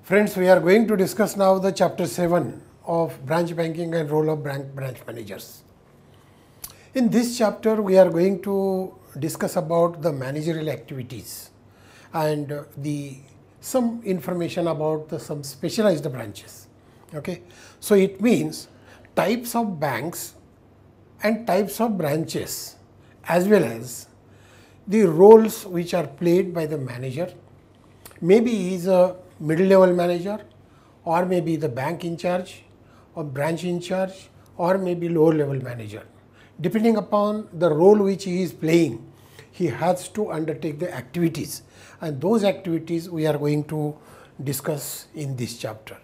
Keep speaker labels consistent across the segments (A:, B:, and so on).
A: Friends, we are going to discuss now the chapter 7 of branch banking and role of branch managers. In this chapter, we are going to discuss about the managerial activities and some information about some specialized branches. Okay, so it means types of banks and types of branches, as well as the roles which are played by the manager. Maybe he is a middle level manager, or maybe the bank in charge or branch in charge, or maybe lower level manager. Depending upon the role which he is playing, he has to undertake the activities, and those activities we are going to discuss in this chapter.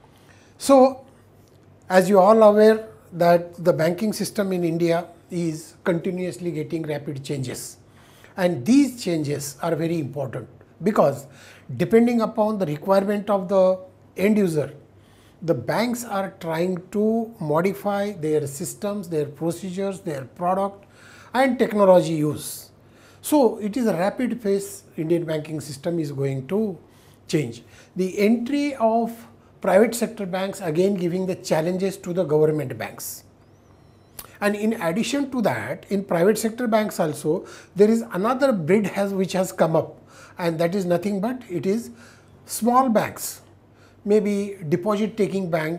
A: So, as you all aware that the banking system in India is continuously getting rapid changes, and these changes are very important because depending upon the requirement of the end user, the banks are trying to modify their systems, their procedures, their product and technology use. So, it is a rapid pace Indian banking system is going to change. The entry of private sector banks again giving the challenges to the government banks. And in addition to that, in private sector banks also, there is another breed which has come up, and that is nothing but it is small banks, maybe deposit taking bank,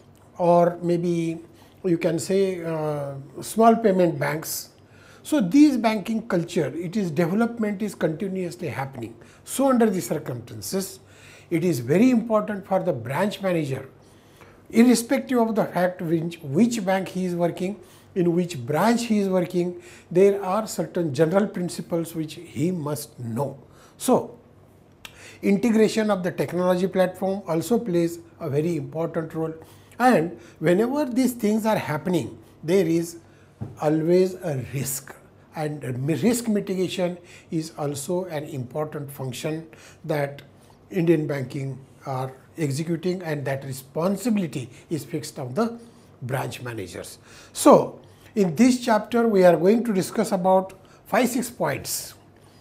A: or maybe you can say small payment banks. So, these banking culture, development is continuously happening. So, under the circumstances, it is very important for the branch manager, irrespective of the fact which bank he is working, in which branch he is working, there are certain general principles which he must know. So, integration of the technology platform also plays a very important role, and whenever these things are happening, there is always a risk, and risk mitigation is also an important function that Indian banking are executing, and that responsibility is fixed on the branch managers. So, in this chapter we are going to discuss about 5-6 points.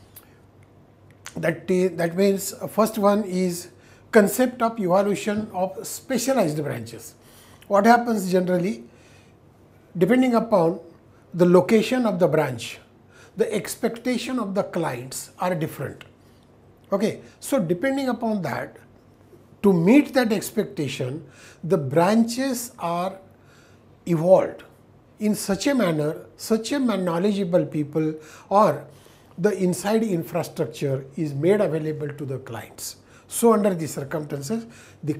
A: That means first one is concept of evaluation of specialized branches. What happens generally, depending upon the location of the branch, the expectation of the clients are different. Okay, so depending upon that, to meet that expectation, the branches are evolved in such a manner, such a knowledgeable people or the inside infrastructure is made available to the clients. So, under these circumstances, the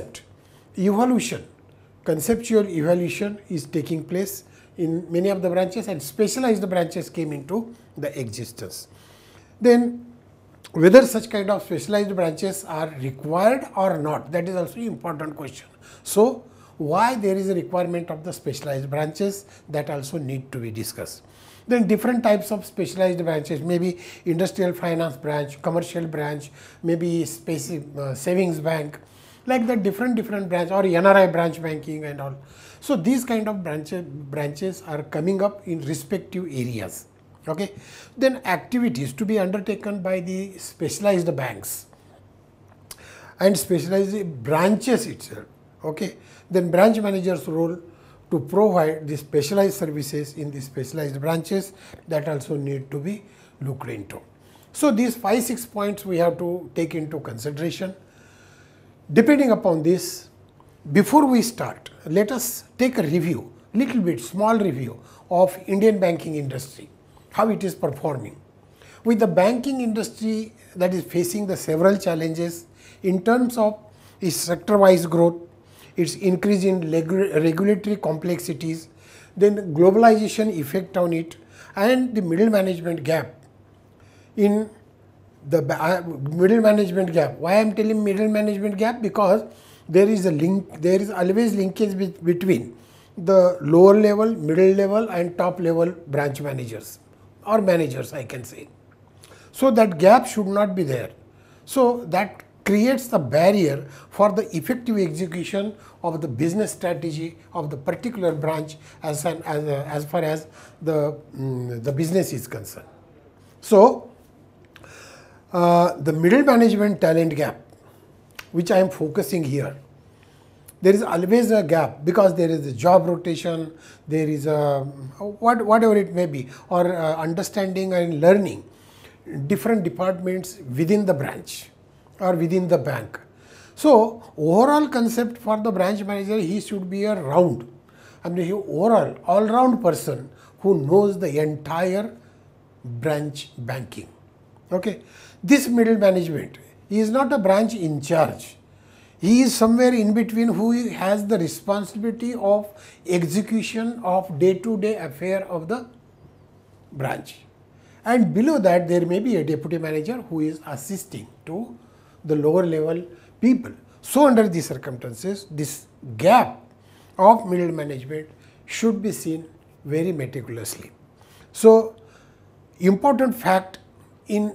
A: conceptual evaluation is taking place in many of the branches, and specialized branches came into the existence. Then, whether such kind of specialized branches are required or not, that is also an important question. So, why there is a requirement of the specialized branches, that also need to be discussed. Then different types of specialized branches, maybe industrial finance branch, commercial branch, maybe savings bank, like that different branch, or NRI branch banking and all. So, these kind of branches are coming up in respective areas. Okay. Then activities to be undertaken by the specialized banks and specialized branches itself. Okay. Then branch manager's role to provide the specialized services in the specialized branches, that also need to be looked into. So, these 5-6 points we have to take into consideration. Depending upon this, before we start, let us take a review, small review of Indian banking industry, how it is performing. With the banking industry that is facing the several challenges in terms of its sector-wise growth, its increase in regulatory complexities, then globalization effect on it, and the middle management gap. In the middle management gap, why I am telling middle management gap? Because there is always linkage between the lower level, middle level and top level branch managers or managers, I can say. So, that gap should not be there. So, that creates the barrier for the effective execution of the business strategy of the particular branch as far as the business is concerned. So, the middle management talent gap which I am focusing here, there is always a gap because there is a job rotation, there is a whatever it may be, or understanding and learning different departments within the branch or within the bank. So overall concept for the branch manager, he should be a round, I mean, overall all-round person who knows the entire branch banking. Okay, this middle management, he is not a branch in charge. He is somewhere in between who has the responsibility of execution of day-to-day affair of the branch. And below that there may be a deputy manager who is assisting to the lower level people. So under these circumstances, this gap of middle management should be seen very meticulously. So important fact in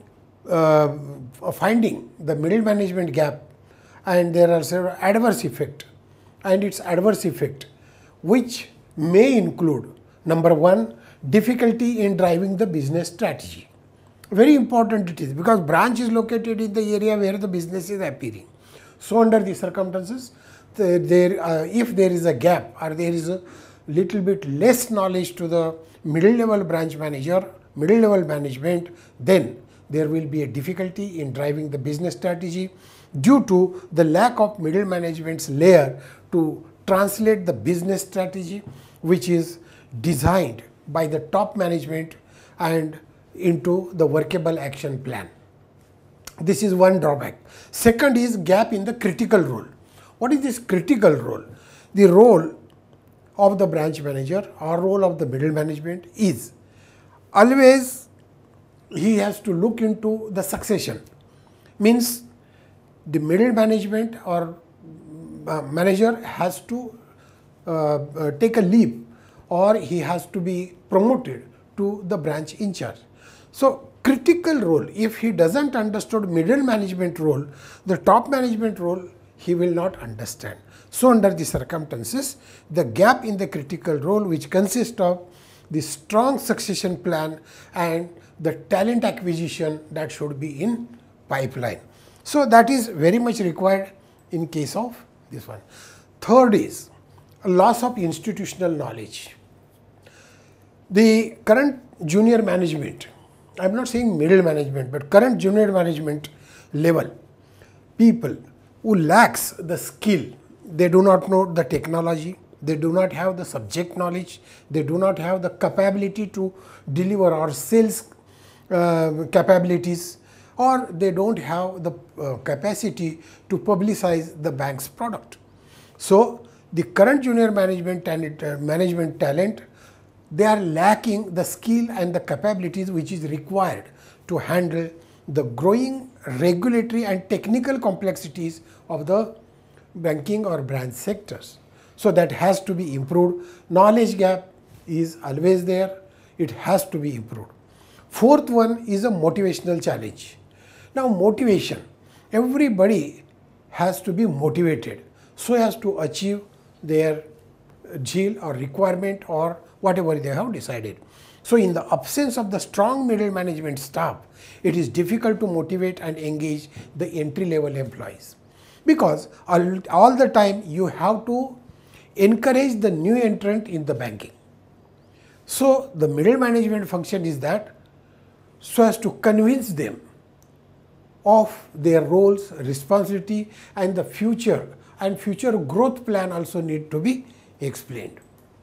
A: finding the middle management gap, and there are several adverse effect, and its adverse effect which may include number one, difficulty in driving the business strategy. Very important it is because branch is located in the area where the business is appearing. So under these circumstances, if there is a gap or there is a little bit less knowledge to the middle level branch manager, middle level management, then there will be a difficulty in driving the business strategy due to the lack of middle management's layer to translate the business strategy which is designed by the top management and into the workable action plan. This is one drawback. Second is gap in the critical role. What is this critical role? The role of the branch manager or role of the middle management is always he has to look into the succession. Means the middle management or manager has to take a leap, or he has to be promoted to the branch in charge. So critical role, if he doesn't understood middle management role, the top management role he will not understand. So under the circumstances, the gap in the critical role, which consists of the strong succession plan and the talent acquisition, that should be in pipeline. So that is very much required in case of this one. Third is a loss of institutional knowledge. The current junior management, I am not saying middle management, but current junior management level people who lacks the skill, they do not know the technology, they do not have the subject knowledge, they do not have the capability to deliver or sales capabilities, or they don't have the capacity to publicize the bank's product. So the current junior management talent, they are lacking the skill and the capabilities which is required to handle the growing regulatory and technical complexities of the banking or branch sectors. So that has to be improved. Knowledge gap is always there. It has to be improved. Fourth one is a motivational challenge. Now motivation, everybody has to be motivated so as to achieve their goal or requirement or whatever they have decided. So in the absence of the strong middle management staff, it is difficult to motivate and engage the entry level employees, because all the time you have to encourage the new entrant in the banking. So the middle management function is that so as to convince them of their roles, responsibility, and the future growth plan also need to be explained.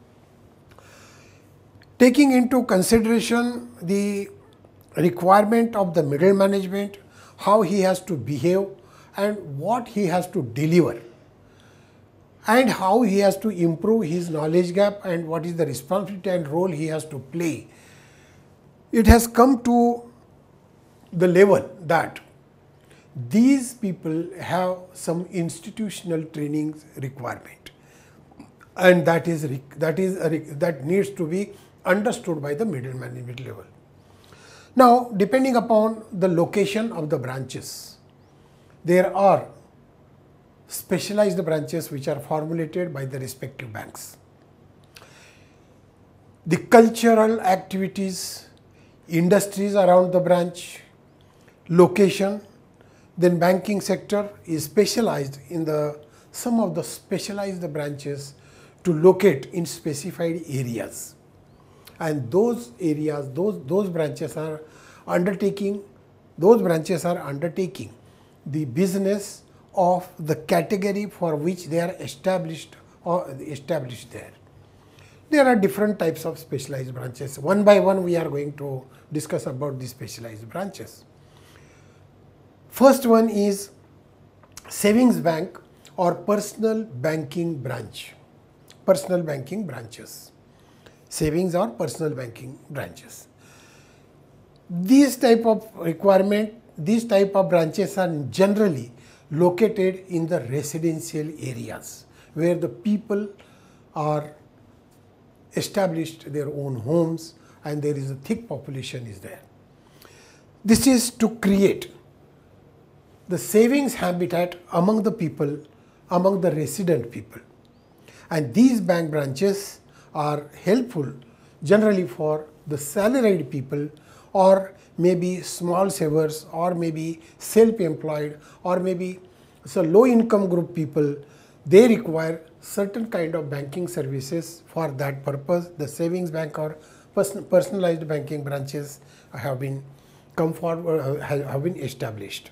A: Taking into consideration the requirement of the middle management, how he has to behave and what he has to deliver, and how he has to improve his knowledge gap and what is the responsibility and role he has to play, it has come to the level that these people have some institutional training requirement, and that needs to be understood by the middle management level. Now, depending upon the location of the branches, there are specialized branches which are formulated by the respective banks. The cultural activities, industries around the branch, location, Then banking sector is specialized in some of the specialized branches to locate in specified areas. And those areas, those branches are undertaking the business of the category for which they are established there. There are different types of specialized branches. One by one we are going to discuss about the specialized branches. First one is savings bank or personal banking branch. Personal banking branches. Savings or personal banking branches. These type of branches are generally located in the residential areas where the people are established their own homes and there is a thick population is there. This is to create the savings habitat among the people, among the resident people. And these bank branches are helpful generally for the salaried people or maybe small savers or maybe self-employed or maybe low income group people. They require certain kind of banking services for that purpose. The savings bank or personalized banking branches have been established.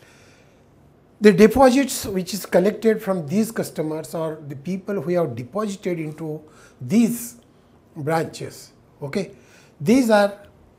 A: The deposits which is collected from these customers or the people who have deposited into these branches, okay, these are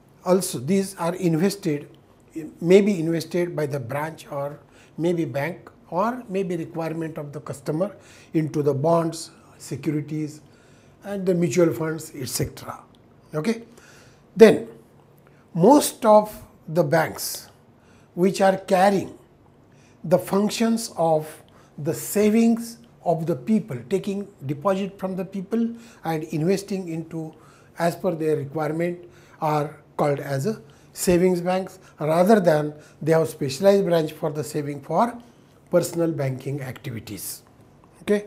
A: invested, maybe invested by the branch or maybe bank or maybe requirement of the customer into the bonds, securities and the mutual funds, etc. Okay. Then most of the banks which are carrying the functions of the savings of the people, taking deposit from the people and investing into as per their requirement, are called as a savings banks, rather than they have specialized branch for the saving for personal banking activities. Okay.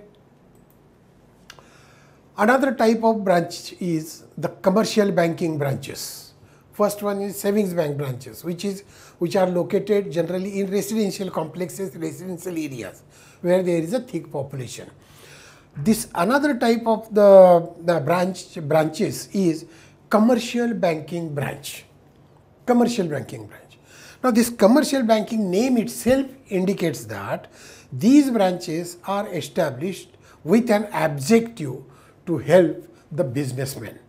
A: Another type of branch is the commercial banking branches. First one is savings bank branches, which are located generally in residential complexes, residential areas where there is a thick population. This another type of the branches is commercial banking branch. Commercial banking branch. Now this commercial banking name itself indicates that these branches are established with an objective to help the businessmen.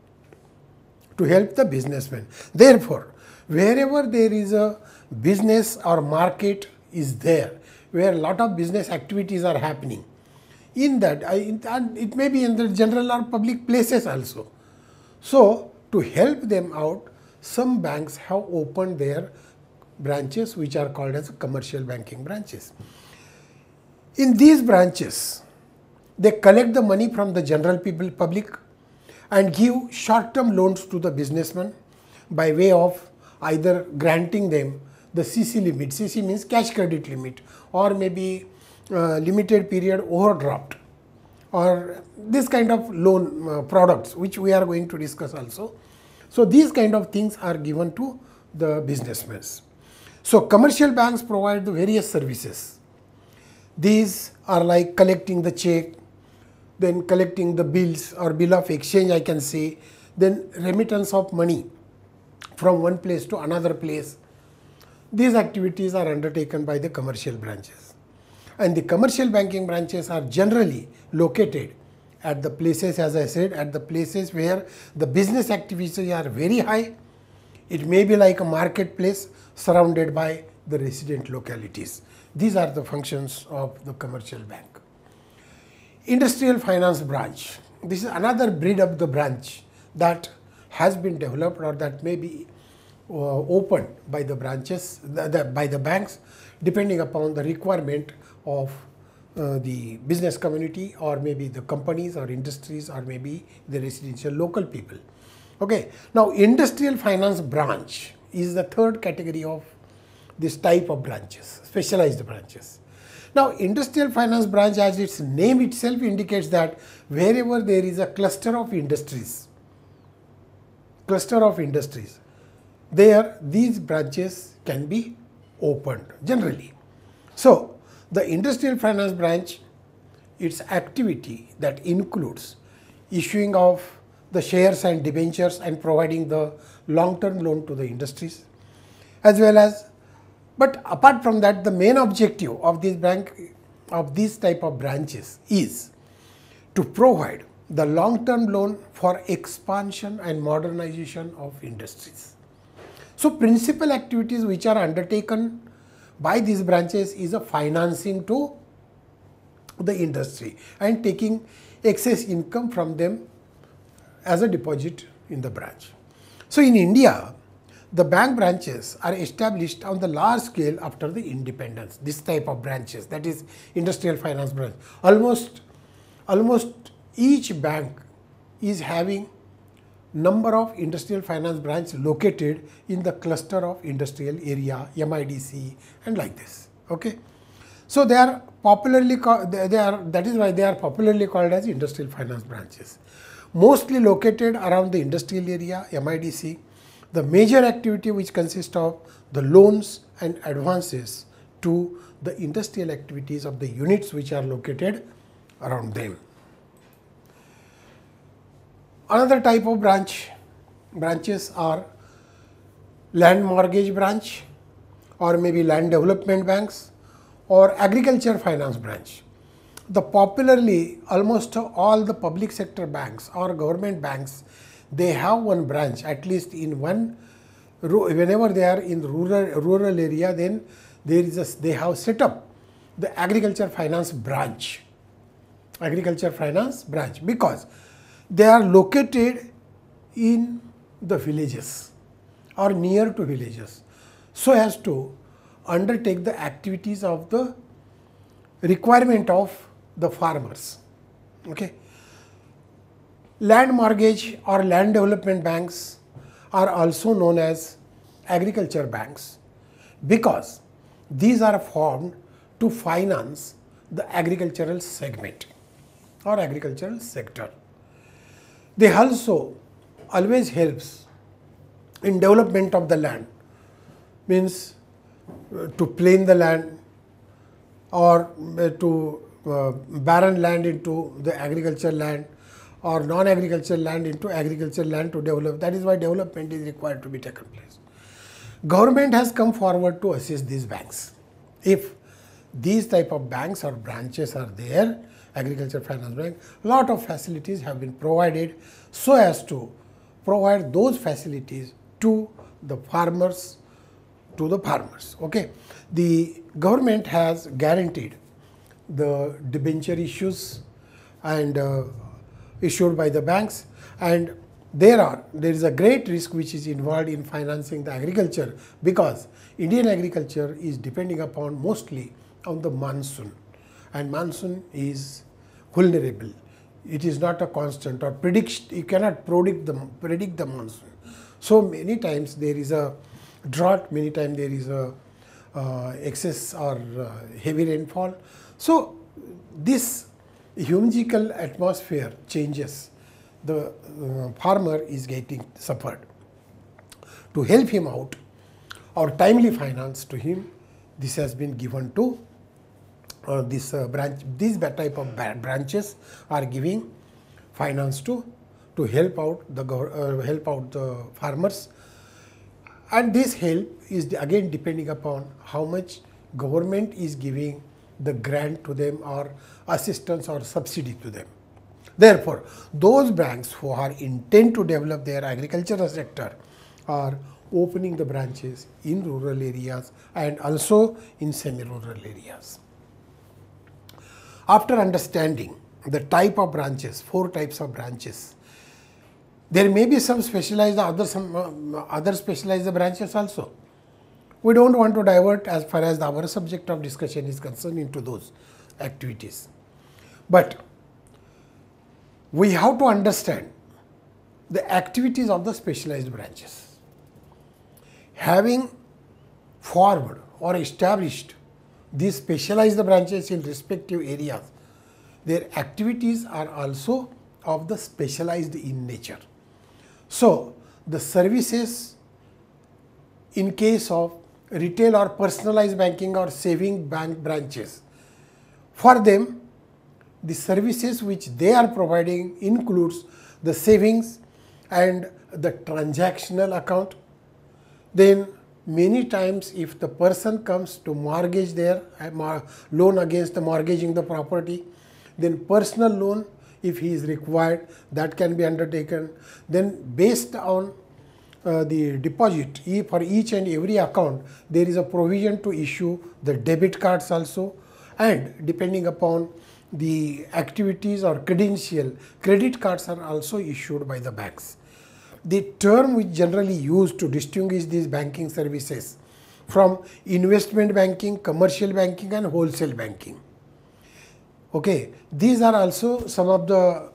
A: Therefore, wherever there is a business or market is there, where a lot of business activities are happening, in that, and it may be in the general or public places also. So, to help them out, some banks have opened their branches which are called as commercial banking branches. In these branches, they collect the money from the general public and give short-term loans to the businessmen by way of either granting them the CC limit. CC means cash credit limit, or maybe limited period overdraft, or this kind of loan products which we are going to discuss also. So these kind of things are given to the businessmen. So commercial banks provide the various services. These are like collecting the check, then collecting the bills or bill of exchange, I can say, then remittance of money from one place to another place. These activities are undertaken by the commercial branches. And the commercial banking branches are generally located at the places, as I said, at the places where the business activities are very high. It may be like a marketplace surrounded by the resident localities. These are the functions of the commercial bank. Industrial finance branch. This is another breed of the branch that has been developed or that may be opened by the branches, by the banks, depending upon the requirement of the business community or maybe the companies or industries or maybe the residential local people. Okay. Now, industrial finance branch is the third category of this type of branches, specialized branches. Now, industrial finance branch, as its name itself indicates, that wherever there is a cluster of industries, there these branches can be opened generally. So, the industrial finance branch, its activity that includes issuing of the shares and debentures and providing the long-term loan to the industries, as well as, but apart from that, the main objective of this bank, of these type of branches is to provide the long-term loan for expansion and modernization of industries. So, principal activities which are undertaken by these branches is a financing to the industry and taking excess income from them as a deposit in the branch. So, in India, the bank branches are established on the large scale after the independence. This type of branches, that is industrial finance branch, almost each bank is having number of industrial finance branch located in the cluster of industrial area, MIDC, and like this. Okay, so they are popularly that is why they are popularly called as industrial finance branches. Mostly located around the industrial area, MIDC. The major activity which consists of the loans and advances to the industrial activities of the units which are located around them. Another type of branches are land mortgage branch, or maybe land development banks, or agriculture finance branch. The popularly almost all the public sector banks or government banks, they have one branch at least in one. Whenever they are in rural area, then they have set up the agriculture finance branch, because they are located in the villages or near to villages, so as to undertake the activities of the requirement of the farmers. Okay. Land mortgage or land development banks are also known as agriculture banks, because these are formed to finance the agricultural segment or agricultural sector. They also always helps in development of the land, means to plane the land or to barren land into the agriculture land, or non-agricultural land into agricultural land to develop. That is why development is required to be taken place. Government has come forward to assist these banks. If these type of banks or branches are there, agriculture finance bank, lot of facilities have been provided so as to provide those facilities to the farmers, Okay. The government has guaranteed the debenture issues and issued by the banks, and there is a great risk which is involved in financing the agriculture, because Indian agriculture is depending upon mostly on the monsoon, and monsoon is vulnerable. It is not a constant or you cannot predict the monsoon. So many times there is a drought, many times there is a excess or heavy rainfall. So this humidal atmosphere changes, the farmer is getting suffered. To help him out or timely finance to him, this has been given to this branch. These type of branches are giving finance to help out the farmers, and this help is again depending upon how much government is giving the grant to them or assistance or subsidy to them. Therefore, those banks who are intent to develop their agricultural sector are opening the branches in rural areas and also in semi-rural areas. After understanding the type of branches, 4 types of branches, there may be some specialized, other specialized branches also. We don't want to divert as far as our subject of discussion is concerned into those activities. But we have to understand the activities of the specialized branches. Having formed or established these specialized branches in respective areas, their activities are also of the specialized in nature. So, the services in case of retail or personalized banking or saving bank branches. For them, the services which they are providing includes the savings and the transactional account. Then many times if the person comes to mortgage their loan against the mortgaging the property, then personal loan if he is required, that can be undertaken. Then based on the deposit for each and every account, there is a provision to issue the debit cards also, and depending upon the activities or credential, credit cards are also issued by the banks. The term which generally used to distinguish these banking services from investment banking, commercial banking and wholesale banking. Okay, these are also some of the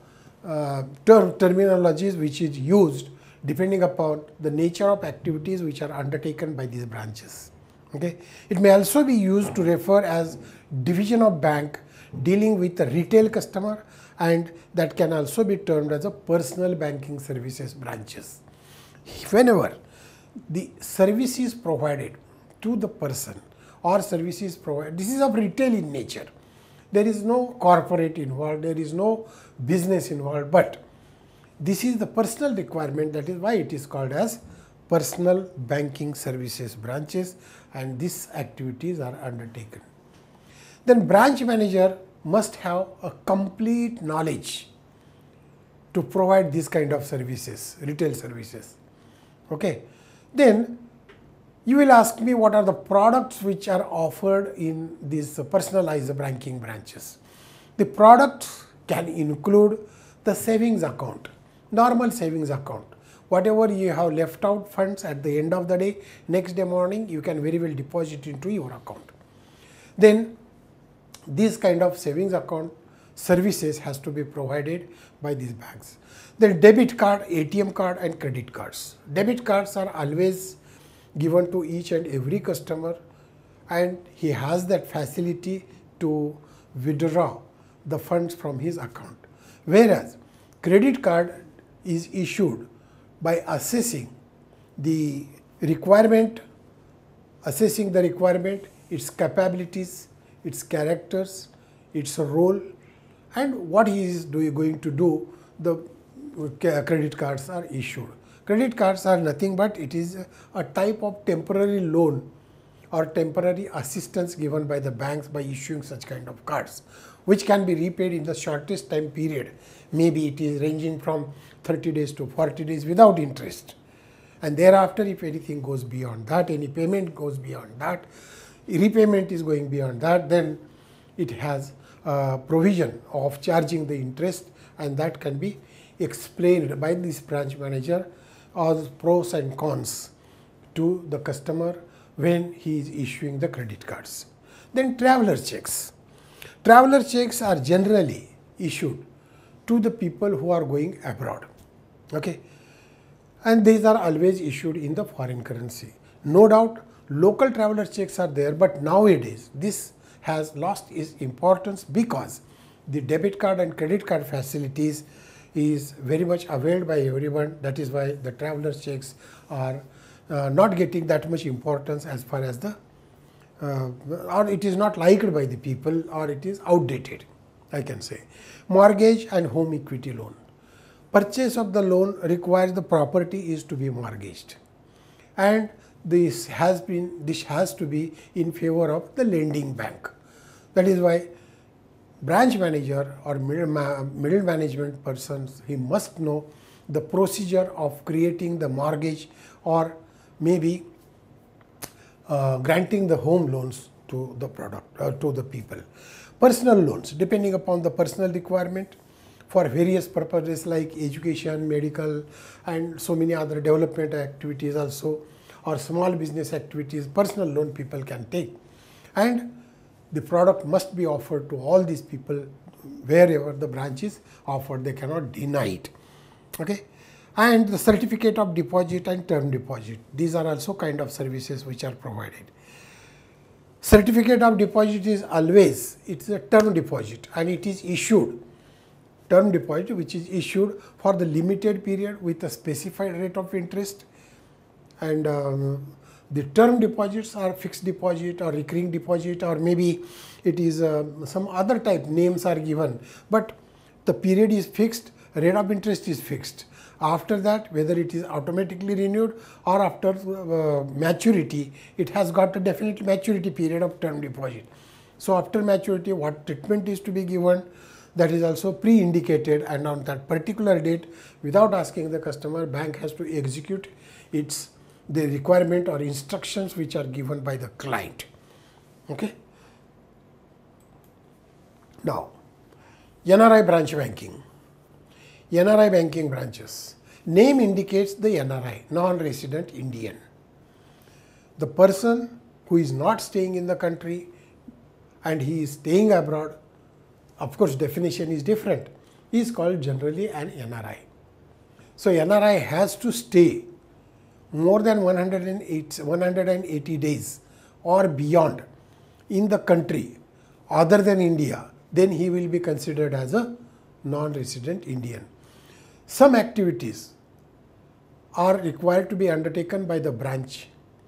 A: terminologies which is used depending upon the nature of activities which are undertaken by these branches. Okay, it may also be used to refer as division of bank dealing with the retail customer, and that can also be termed as a personal banking services branches. Whenever the service is provided to the person or services provided, this is of retail in nature. There is no corporate involved, there is no business involved, but this is the personal requirement. That is why it is called as personal banking services branches, and these activities are undertaken. Then branch manager must have a complete knowledge to provide this kind of services, retail services. Okay. Then you will ask me what are the products which are offered in these personalized banking branches. The products can include the savings account, normal savings account. Whatever you have left out funds at the end of the day, next day morning you can very well deposit into your account. Then this kind of savings account services has to be provided by these banks. Then debit card, ATM card and credit cards. Debit cards are always given to each and every customer, and he has that facility to withdraw the funds from his account. Whereas credit card is issued by assessing the requirement, its capabilities, its characters, its role, and what he is going to do. The credit cards are issued. Credit cards are nothing but it is a type of temporary loan or temporary assistance given by the banks by issuing such kind of cards, which can be repaid in the shortest time period. Maybe it is ranging from 30 days to 40 days without interest. And thereafter, if anything goes beyond that, any payment goes beyond that, repayment is going beyond that, then it has provision of charging the interest, and that can be explained by this branch manager as pros and cons to the customer when he is issuing the credit cards. Then traveler checks. Traveler checks are generally issued to the people who are going abroad. Okay, and these are always issued in the foreign currency. No doubt local traveler checks are there, but nowadays this has lost its importance because the debit card and credit card facilities is very much availed by everyone. That is why the traveler checks are not getting that much importance as far as the or it is not liked by the people, or it is outdated, I can say. Mortgage and home equity loan. Purchase of the loan requires the property is to be mortgaged, and this has to be in favor of the lending bank. That is why branch manager or middle management persons, he must know the procedure of creating the mortgage or maybe granting the home loans to the product to the people. Personal loans, depending upon the personal requirement for various purposes like education, medical and so many other development activities also, or small business activities, personal loan people can take, and the product must be offered to all these people wherever the branch is offered. They cannot deny it. Okay, and the certificate of deposit and term deposit, these are also kind of services which are provided. Certificate of deposit is always, it's a term deposit, and it is issued, term deposit which is issued for the limited period with a specified rate of interest, and The term deposits are fixed deposit or recurring deposit, or maybe it is some other type names are given, but the period is fixed, rate of interest is fixed. After that, whether it is automatically renewed or after maturity, it has got a definite maturity period of term deposit. So after maturity, what treatment is to be given, that is also pre-indicated, and on that particular date, without asking the customer, bank has to execute the requirement or instructions which are given by the client. Okay. Now, NRI branch banking. NRI banking branches. Name indicates the NRI, non-resident Indian. The person who is not staying in the country and he is staying abroad, of course definition is different, is called generally an NRI. So NRI has to stay more than 180 days or beyond in the country other than India, then he will be considered as a non-resident Indian. Some activities are required to be undertaken by the branch,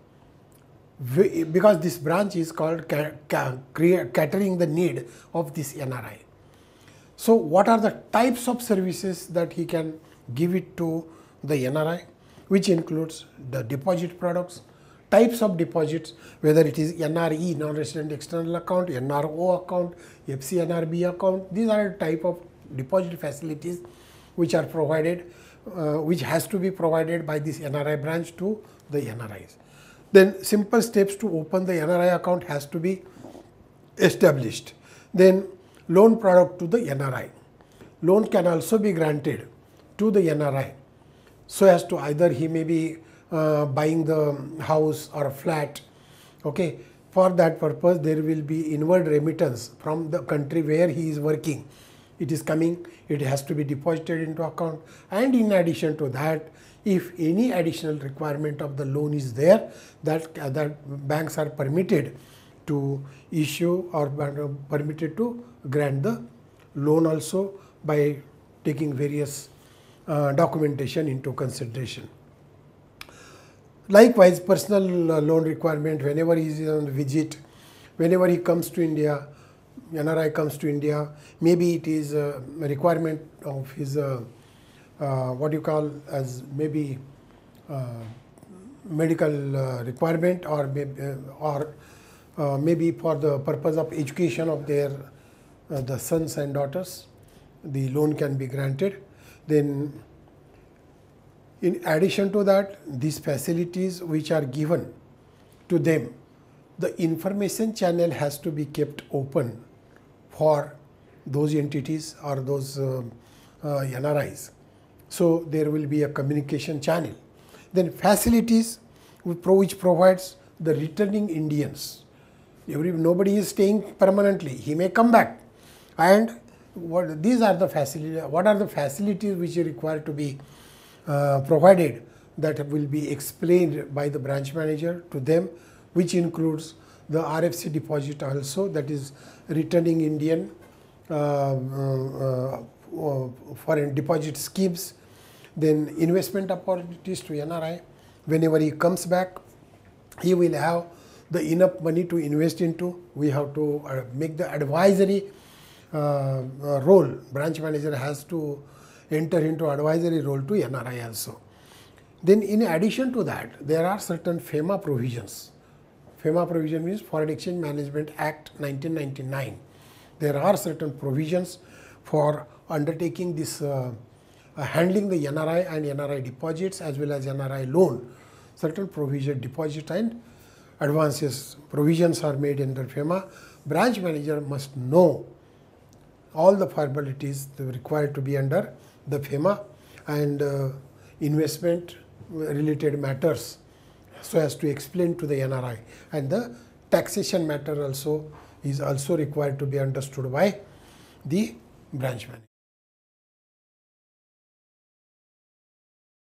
A: because this branch is called catering the need of this NRI. So what are the types of services that he can give it to the NRI, which includes the deposit products, types of deposits, whether it is NRE, non-resident external account, NRO account, FCNRB account. These are type of deposit facilities which are provided, which has to be provided by this NRI branch to the NRIs. Then simple steps to open the NRI account has to be established. Then loan product to the NRI. Loan can also be granted to the NRI, so as to either he may be buying the house or a flat. Okay. For that purpose, there will be inward remittance from the country where he is working. It is coming, it has to be deposited into account, and in addition to that, if any additional requirement of the loan is there, that banks are permitted to issue or permitted to grant the loan also by taking various documentation into consideration. Likewise, personal loan requirement whenever he is on visit, whenever he comes to India, NRI comes to India, maybe it is a requirement of his what you call as maybe medical requirement, or maybe for the purpose of education of their the sons and daughters, the loan can be granted. Then in addition to that, these facilities which are given to them, the information channel has to be kept open for those entities or those NRIs. So there will be a communication channel. Then facilities which provides the returning Indians. Nobody is staying permanently. He may come back. And what are the facilities which are required to be provided, that will be explained by the branch manager to them, which includes the RFC deposit also, that is returning Indian foreign deposit schemes. Then investment opportunities to NRI. Whenever he comes back, he will have the enough money to invest into. We have to make the advisory role. Branch manager has to enter into advisory role to NRI also. Then in addition to that, there are certain FEMA provisions. FEMA provision means Foreign Exchange Management Act 1999. There are certain provisions for undertaking this handling the NRI and NRI deposits as well as NRI loan. Certain provision, deposit and advances provisions are made under FEMA. Branch manager must know all the formalities required to be under the FEMA and investment related matters, so as to explain to the NRI, and the taxation matter also is also required to be understood by the branch manager.